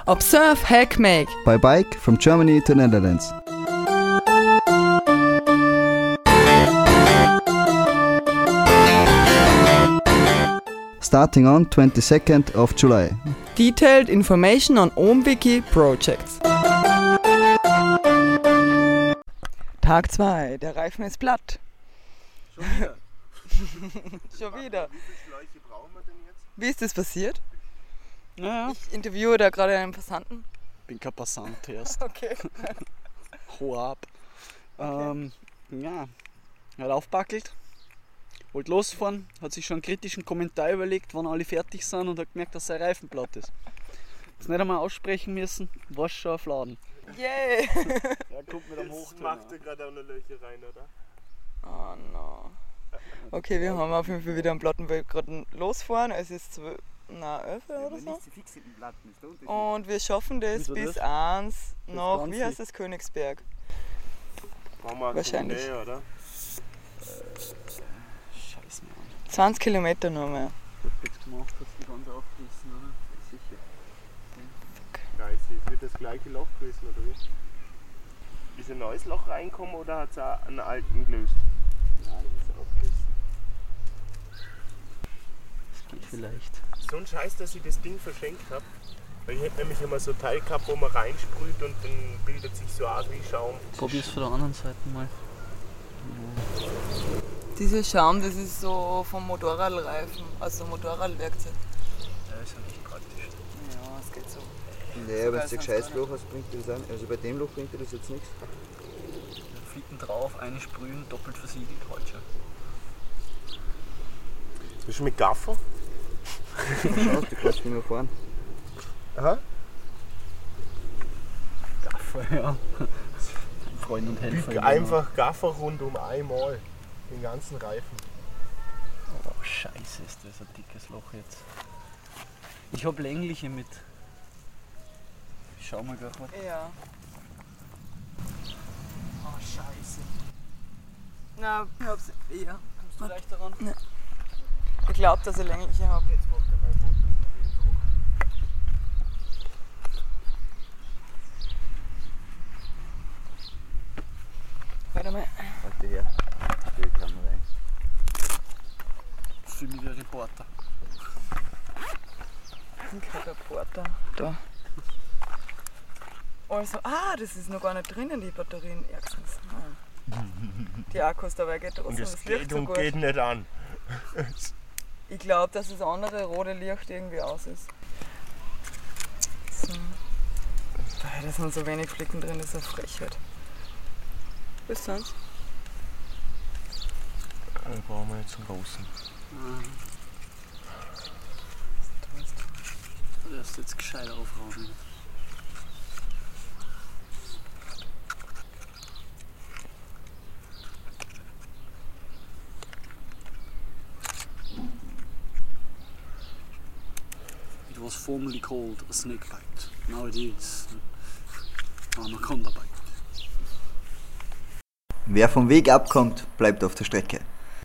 Observe, hack, make. By bike from Germany to Netherlands. Starting on 22nd of July. Detailed information on OhmWiki projects. Tag 2, der Reifen ist platt. Schon wieder? Schon wieder. Wie viele Schläuche brauchen wir denn jetzt? Wie ist das passiert? Ja, Ich interviewe da gerade einen Passanten. bin kein Passant erst. Okay. Hau ab. Ja, hat aufpackelt, wollte losfahren, hat sich schon einen kritischen Kommentar überlegt, wann alle fertig sind und hat gemerkt, dass sein Reifen platt ist. Ist nicht einmal aussprechen müssen, war schon auf Laden. Yay! Ja, kommt mit am Jetzt Hochton. macht er gerade auch noch Löcher rein, oder? Oh no. Okay, wir haben auf jeden Fall wieder am Plattenweg gerade losfahren. Es ist 11 oder so. Und wir schaffen das Wieso bis das? 1 nach, ganz wie heißt das, Königsberg? Machen wir eine Wahrscheinlich. Tournee, oder? Scheiß mir an. 20 Kilometer nur mehr. Ich hab jetzt gemacht, dass die ganz aufgerissen, oder? Sicher. Geil, es wird das gleiche Loch gewesen, oder wie? Ist ein neues Loch reinkommen oder hat es auch einen alten gelöst? Nein, das ist aufgerissen. Das geht vielleicht. So ein Scheiß, dass ich das Ding verschenkt habe. Weil ich hätte nämlich immer so ein Teil gehabt, wo man reinsprüht und dann bildet sich so aus wie Schaum. Probier's von der anderen Seite mal. Dieser Schaum, das ist so vom Motorradreifen, also Motorradwerkzeug. Ja, ist ja nicht praktisch. Ja, es geht so. Nee, aber wenn du ein gescheites Loch hast, bringt dir das an. Also bei dem Loch bringt dir das jetzt nichts. Flicken drauf, eine sprühen, doppelt versiegelt, halt schon. Bist du mit Gaffer? Schau, du kannst nicht mehr fahren. Aha. Gaffer, ja. Freund und Helfer. Bück einfach Gaffer rundum einmal. Den ganzen Reifen. Oh, scheiße, ist das ein dickes Loch jetzt. Ich hab längliche mit. Ich schau mal grad mal. Ja. Oh, scheiße. Na, ich hab's eher. Kommst du leicht daran? Ich glaube, dass ich längliche habe. Jetzt macht er mal ein Foto von dem Warte mal. Warte her. Die Kamera rein. Druck. Fühl mich wie ein Reporter. Kein Reporter. Da. Also, das ist noch gar nicht drinnen, die Batterien. Erstens. Die Akkus dabei geht Und trotzdem. es Das geht Licht so und gut. geht nicht an. Ich glaube, dass das andere rote Licht irgendwie aus ist. So. Da sind so wenig Flicken drin, das ist eine Frechheit. Bis sonst? Dann brauchen wir jetzt einen großen. Du darfst jetzt gescheit aufrauben. It was formerly called a snake bite. Now it is an anaconda bite. Wer vom Weg abkommt, bleibt auf der Strecke.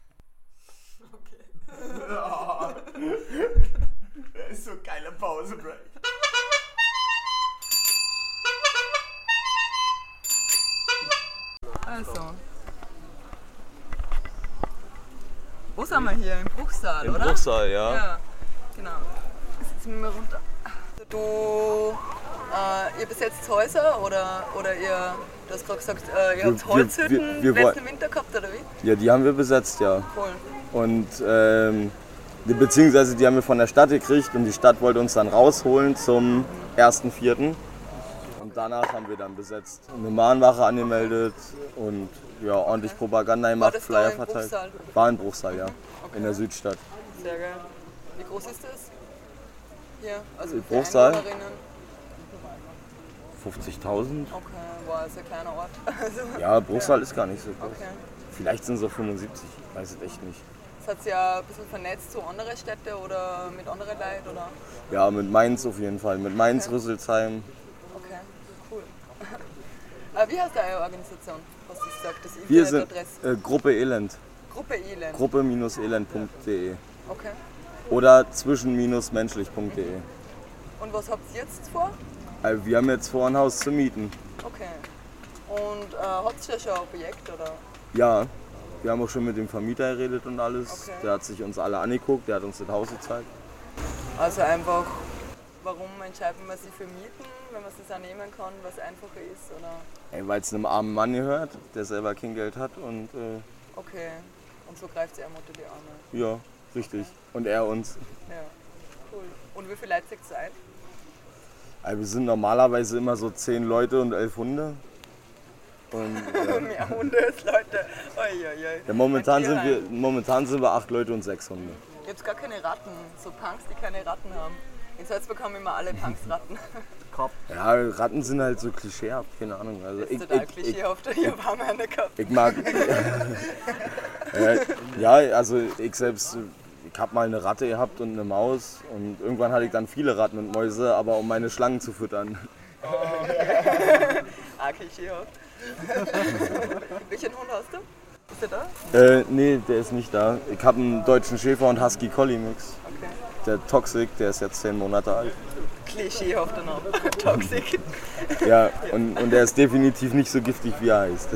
Das ist so ein geiler Pause-Break. Also. Wo sind wir hier? Im Bruchsal, Im oder? Bruchsal, ja. Ja, genau. Jetzt sind wir runter. Ihr besetzt Häuser oder du hast gerade gesagt, ihr habt Holzhütten letzten Winter gehabt, oder wie? Ja, die haben wir besetzt, ja. Cool. Und beziehungsweise die haben wir von der Stadt gekriegt und die Stadt wollte uns dann rausholen zum 1.4. Und danach haben wir dann besetzt. Eine Mahnwache angemeldet und ja, ordentlich Propaganda gemacht, das Flyer da in verteilt. Bruchsal? War in Bruchsal, ja. Okay. In der Südstadt. Sehr geil. Wie groß ist das? Hier, also In für Bruchsal? Einwohnerinnen? 50.000? Okay, war es ein kleiner Ort. Also, Ja, Bruchsal ist gar nicht so groß. okay. Vielleicht sind es auch 75, ich weiß es echt nicht. Das hat sich ja ein bisschen vernetzt zu anderen Städten oder mit anderen Leuten, oder? Ja, mit Mainz auf jeden Fall. Mit Mainz, Rüsselsheim. Okay, cool. Wie heißt eure Organisation? Hast du gesagt, das Wir sind Internetadresse? Gruppe Elend. Gruppe Elend. Gruppe-elend.de Okay. oder zwischen-menschlich.de. Und was habt ihr jetzt vor? Also wir haben jetzt vor, ein Haus zu mieten. Okay. Und habt ihr schon ein Projekt oder? Ja, wir haben auch schon mit dem Vermieter geredet und alles. Okay. Der hat sich uns alle angeguckt, der hat uns das Haus gezeigt. Also einfach, warum entscheidet man sich für Mieten, wenn man es sich auch nehmen kann, was einfacher ist? Oder? Weil es einem armen Mann gehört, der selber kein Geld hat und Okay. Und so greift sie einmal unter die Arme. ja, richtig. Und er uns. Ja. Cool. Und wie viele Leute seid ihr ein? Also wir sind normalerweise immer so 10 Leute und 11 Hunde. Und, Mehr Hunde als Leute. Uiuiui. ja, momentan sind wir 8 Leute und 6 Hunde. Ihr habt gar keine Ratten, so Punks, die keine Ratten haben. In Salzburg haben immer alle Punks Ratten. Ja, Ratten sind halt so klischeehaft, keine Ahnung. Also Das ist total klischeehaft. Hier haben wir eine gehabt. ich mag. Ja, also ich selbst, ich habe mal eine Ratte gehabt und eine Maus und irgendwann hatte ich dann viele Ratten und Mäuse, aber um meine Schlangen zu füttern. Klischeehaft. Welchen Hund hast du? Ist der da? Nee, der ist nicht da. Ich habe einen deutschen Schäfer und Husky Collie Mix. Okay. Der Toxic, der ist jetzt 10 Monate alt. Klischeehafter Name. Toxic. Ja, und der ist definitiv nicht so giftig, wie er heißt.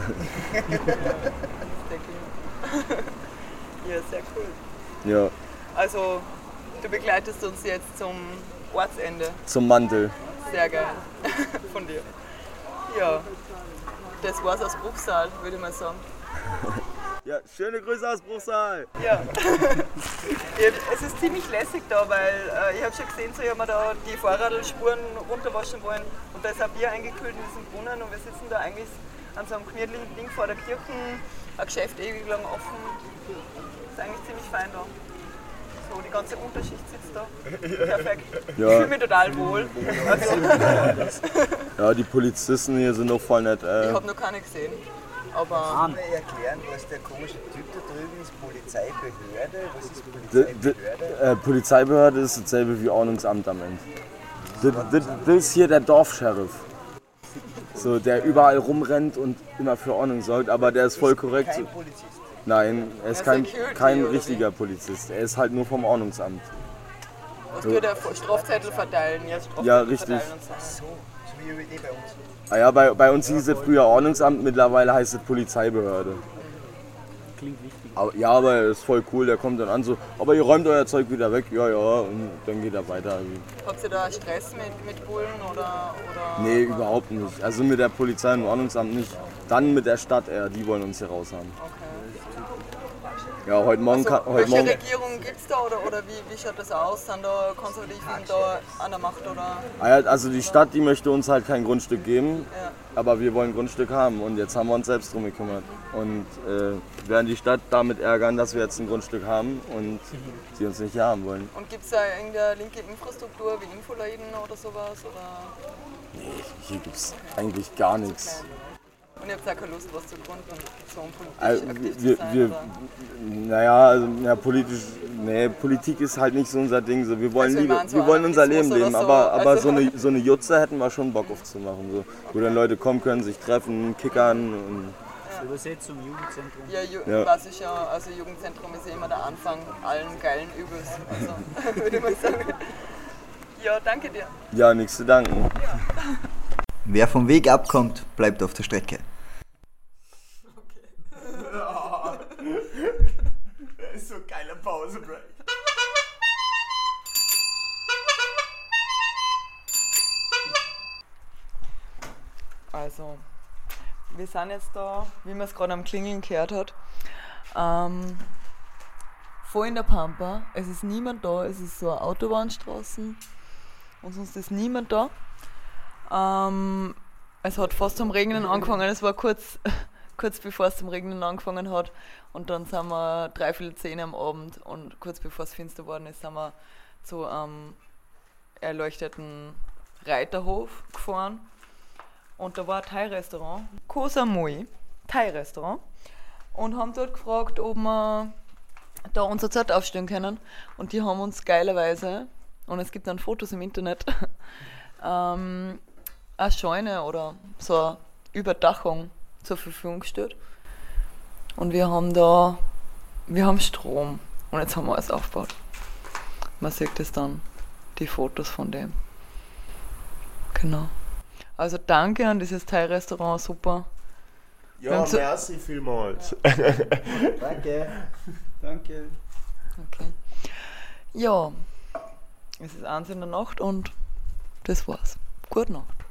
Ja, sehr cool. Ja, Also, du begleitest uns jetzt zum Ortsende. zum Mantel. Sehr geil. Von dir. Ja, das war's aus Bruchsal, würde ich mal sagen. Ja, schöne Grüße aus Bruchsal. Ja. Es ist ziemlich lässig da, weil ich habe schon gesehen, so haben wir da die Fahrradspuren runterwaschen wollen und da ist ein Bier eingekühlt in diesem Brunnen und wir sitzen da eigentlich an so einem gemütlichen Ding vor der Kirche, ein Geschäft ewig lang offen. Ist eigentlich ziemlich fein da. So, die ganze Unterschicht sitzt da. Perfekt. Ja. Ich fühle mich total wohl. Also, Ja, die Polizisten hier sind auch voll nett. ich habe noch keine gesehen. Aber Kannst du mir erklären, was der komische Typ da drüben ist? Polizeibehörde? Was ist Polizeibehörde? Polizeibehörde ist dasselbe wie Ordnungsamt am Ende. Das ist hier der Dorfscheriff. So, der überall rumrennt und immer für Ordnung sorgt, aber der ist voll korrekt. Kein Polizist. Nein, er ist Er ist Security, kein oder wie? richtiger Polizist. Er ist halt nur vom Ordnungsamt. was tut der Strafzettel verteilen? Ja, Strafzettel Ja, richtig. verteilen und so. So wie ÖWD bei uns. Ah ja, bei uns hieß es früher Ordnungsamt, mittlerweile heißt es Polizeibehörde. Klingt wichtig. Ja, aber er ist voll cool, der kommt dann an so, aber ihr räumt euer Zeug wieder weg, ja, und dann geht er weiter. Habt ihr da Stress mit Bullen oder? Nee, überhaupt nicht. Also mit der Polizei und Ordnungsamt nicht. Dann mit der Stadt eher, die wollen uns hier raus haben. Okay. Ja, heute Morgen... Also, heute welche Morgen Regierung gibt es da oder wie schaut das aus? Sind da Konservativen da an der Macht oder? also die Stadt, die möchte uns halt kein Grundstück geben, Ja. aber wir wollen ein Grundstück haben und jetzt haben wir uns selbst drum gekümmert. Und werden die Stadt damit ärgern, dass wir jetzt ein Grundstück haben und sie uns nicht hier haben wollen. Und gibt es da irgendeine linke Infrastruktur wie Infoläden oder sowas? Oder? Nee, hier gibt es eigentlich gar nichts. Und ihr habt auch keine Lust, was zu gründen, so um politisch Also, aktiv zu sein? Oder? Politik ist halt nicht so unser Ding. So, wir wollen, Also, ich meine, so wir wollen unser Leben Anarchismus leben, oder so. aber Also- so eine Jutze hätten wir schon Bock auf zu machen. So, wo dann Leute kommen können, sich treffen, kickern. Und, Übersetzung, Jugendzentrum. Ja, Ja. weiß ich ja, also Jugendzentrum ist ja immer der Anfang allen geilen Übels. Also, würde ich mal sagen. Ja, danke dir. ja, nichts zu danken. Wer vom Weg abkommt, bleibt auf der Strecke. Das ist so ein geiler Pause-Break. Also, wir sind jetzt da, wie man es gerade am Klingeln gehört hat, voll in der Pampa. Es ist niemand da, es ist so eine Autobahnstraße und sonst ist niemand da. Es hat fast zum Regnen angefangen, es war kurz bevor es zum Regnen angefangen hat und dann sind wir 9:45 am Abend und kurz bevor es finster geworden ist, sind wir zu einem erleuchteten Reiterhof gefahren. Und da war ein Thai-Restaurant, Koh Samui, Thai-Restaurant. Und haben dort gefragt, ob wir da unser Zelt aufstellen können. Und die haben uns geilerweise, und es gibt dann Fotos im Internet, eine Scheune oder so eine Überdachung zur Verfügung gestellt. Und wir haben Strom. Und jetzt haben wir alles aufgebaut. Man sieht das dann, die Fotos von dem. Genau. Also danke an dieses Thai-Restaurant, super. Wir Ja, haben so- merci vielmals. Danke. Danke. Okay. Ja, es ist 1 in der Nacht und das war's. Gute Nacht.